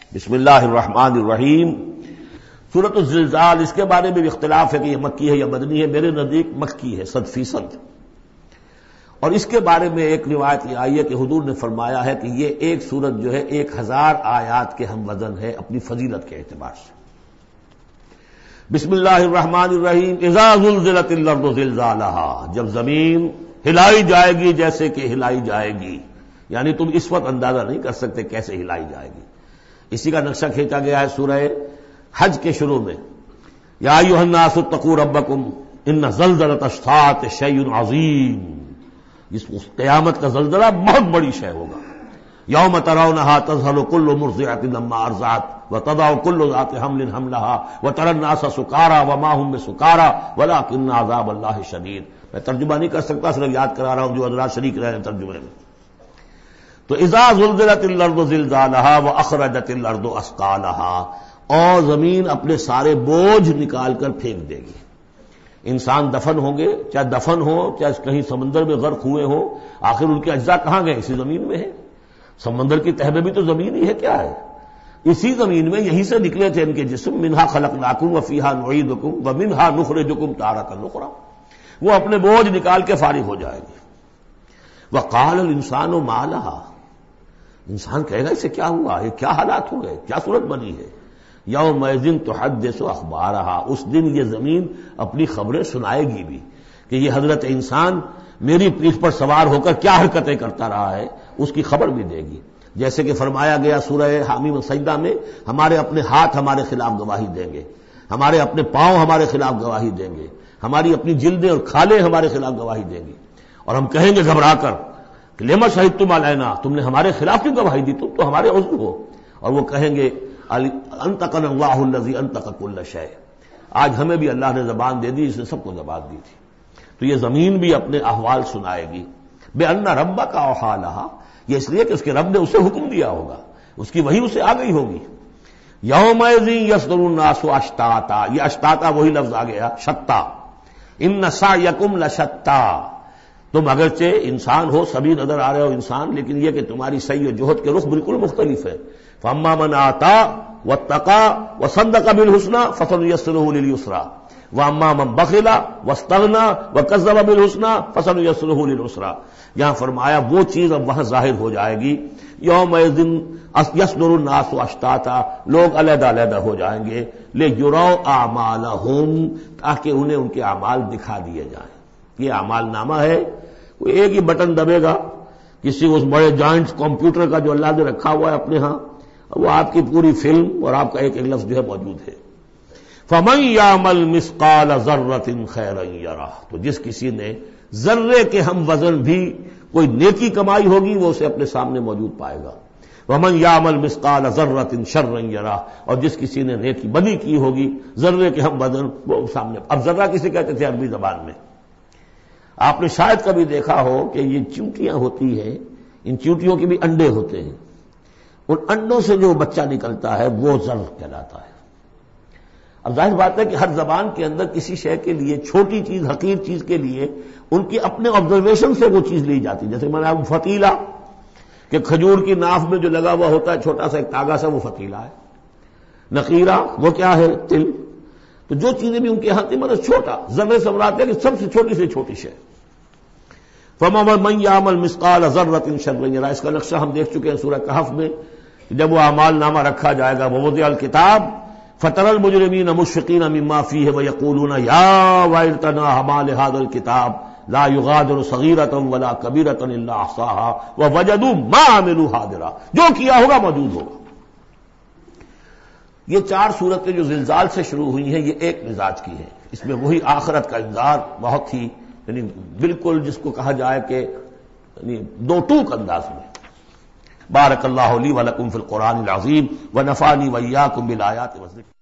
بسم اللہ الرحمن الرحیم۔ سورۃ الزلزال، اس کے بارے میں بھی اختلاف ہے کہ یہ مکی ہے یا مدنی ہے۔ میرے نزدیک مکی ہے 100%۔ اور اس کے بارے میں ایک روایت یہ آئی ہے کہ حضور نے فرمایا ہے کہ یہ ایک سورت جو ہے 1000 آیات کے ہم وزن ہے اپنی فضیلت کے اعتبار سے۔ بسم اللہ الرحمن الرحیم۔ اذا زلزلت الارض زلزالها، جب زمین ہلائی جائے گی جیسے کہ ہلائی جائے گی، یعنی تم اس وقت اندازہ نہیں کر سکتے کیسے ہلائی جائے گی۔ اسی کا نقشہ کھینچا گیا ہے سورہ حج کے شروع میں، یا ایھا الناس اتقوا ربکم ان زلزلۃ الساعۃ شیء عظیم، اس قیامت کا زلزلہ بہت بڑی شے ہوگا۔ یوم ترونھا تذہل کل مرضعۃ عما ارضعت وتضع کل ذات حمل حملها وتری الناس سکارى وما هم بسکارى ولکن عذاب اللہ شدید۔ میں ترجمہ نہیں کر سکتا، صرف یاد کرا رہا ہوں جو حضرات شریک رہے ہیں ترجمے میں۔ تو اذا زلزلت الارض زلزالها واخرجت الارض اثقالها، اور زمین اپنے سارے بوجھ نکال کر پھینک دے گی۔ انسان دفن ہوں گے، چاہے دفن ہو چاہے کہیں سمندر میں غرق ہوئے ہو، آخر ان کے اجزاء کہاں گئے؟ اسی زمین میں ہے۔ سمندر کی تہہ میں بھی تو زمین ہی ہے، کیا ہے؟ اسی زمین میں یہیں سے نکلے تھے ان کے جسم۔ منہا خلقناکم وفیہا نعیدکم ومنہا نخرجکم تارۃ اخری، وہ اپنے بوجھ نکال کے فارغ ہو جائے گی۔ وقال الانسان ما لہا، انسان کہے گا اسے کیا ہوا، یہ کیا حالات ہو گئے، کیا صورت بنی ہے؟ یومئذ تحدث اخبارہا، اس دن یہ زمین اپنی خبریں سنائے گی بھی کہ یہ حضرت انسان میری پیٹھ پر سوار ہو کر کیا حرکتیں کرتا رہا ہے، اس کی خبر بھی دے گی۔ جیسے کہ فرمایا گیا سورہ حامیم السجدہ میں، ہمارے اپنے ہاتھ ہمارے خلاف گواہی دیں گے، ہمارے اپنے پاؤں ہمارے خلاف گواہی دیں گے، ہماری اپنی جلدیں اور کھالیں ہمارے خلاف گواہی دیں گی، اور ہم کہیں گے گھبرا کر کہ لما شہدتم علینا، تم نے ہمارے خلاف کیوں گواہی دی، تم تو ہمارے عضو ہو۔ اور وہ کہیں گے انطقنا اللہ الذی انطق کل شیء، آج ہمیں بھی اللہ نے زبان دے دی، اس نے سب کو زبان دی تھی۔ تو یہ زمین بھی اپنے احوال سنائے گی۔ بأن ربک اوحی لہا، یہ اس لیے کہ اس کے رب نے اسے حکم دیا ہوگا، اس کی وحی اسے آ گئی ہوگی۔ یومئذ یصدر الناس اشتاتا، یہ اشتاتا وہی لفظ آ گیا، شتا۔ ان سعیکم لشتا، تم اگرچہ انسان ہو، سبھی نظر آ رہے ہو انسان، لیکن یہ کہ تمہاری سعی و جہد کے رخ بالکل مختلف ہے۔ فاما من آتا واتقى وصدق بالحسنى فسنيسره لليسرى واما من بخل واستغنى وكذب بالحسنى فسنيسره للعسرى۔ یہاں فرمایا وہ چیز اب وہاں ظاہر ہو جائے گی۔ یومئذ یصدر الناس اشتاتا، لوگ علیحدہ علیحدہ ہو جائیں گے، لیروا اعمالهم، تاکہ انہیں ان کے اعمال دکھا دیے جائیں۔ یہ اعمال نامہ ہے، کوئی ایک ہی بٹن دبے گا کسی اس بڑے جائنٹ کمپیوٹر کا جو اللہ نے رکھا ہوا ہے اپنے ہاں، وہ آپ کی پوری فلم اور آپ کا ایک ایک لفظ جو ہے موجود ہے۔ فَمَن يَعْمَلْ مِثْقَالَ ذَرَّةٍ خَيْرًا يَرَهُ، تو جس کسی نے ذرے کے ہم وزن بھی کوئی نیکی کمائی ہوگی وہ اسے اپنے سامنے موجود پائے گا۔ وَمَن يَعْمَلْ مِثْقَالَ ذَرَّةٍ شَرًّا يَرَهُ، اور جس کسی نے نیکی بدی کی ہوگی ذرے کے ہم وزن وہ سامنے۔ اب ذرہ کسے کہتے تھے عربی زبان میں؟ آپ نے شاید کبھی دیکھا ہو کہ یہ چیونٹیاں ہوتی ہیں، ان چیونٹیوں کے بھی انڈے ہوتے ہیں، ان انڈوں سے جو بچہ نکلتا ہے وہ ذر کہلاتا ہے۔ اب ظاہر بات ہے کہ ہر زبان کے اندر کسی شے کے لیے، چھوٹی چیز حقیر چیز کے لیے ان کی اپنے آبزرویشن سے وہ چیز لی جاتی، جیسے میں نے فتیلہ کہ کھجور کی ناف میں جو لگا ہوا ہوتا ہے چھوٹا سا ایک تاگا سا، وہ فتیلہ ہے۔ نقیرہ وہ کیا ہے؟ تل۔ تو جو چیزیں بھی ان کے یہاں تھی مطلب چھوٹا، ذرے سے مراد ہے کہ سب سے چھوٹی شے۔ فَمَن يَعْمَلْ مِثْقَالَ ذَرَّةٍ شَرًّا يَرَهُ، اس کا نقشہ ہم دیکھ چکے ہیں سورہ کہف میں، جب وہ اعمال نامہ رکھا جائے گا، ووضع الکتاب فَتَرَى الْمُجْرِمِينَ مُشْفِقِينَ مِمَّا فِيهِ وَيَقُولُونَ يَا وَيْلَتَنَا مَا لِهَذَا الْكِتَابِ لَا يُغَادِرُ صَغِيرَةً وَلَا كَبِيرَةً إِلَّا أَحْصَاهَا وَوَجَدُوا مَا عَمِلُوا حَاضِرًا، جو کیا ہوگا موجود ہوگا۔ یہ 4 صورتیں جو زلزال سے شروع ہوئی ہیں یہ ایک مزاج کی ہیں، اس میں وہی آخرت کا انذار بہت ہی یعنی بالکل جس کو کہا جائے کہ یعنی دو ٹوک انداز میں۔ بارک اللہ لی ولکم فی القرآن العظیم ونفعنی وإیاکم بالآیات والذکر۔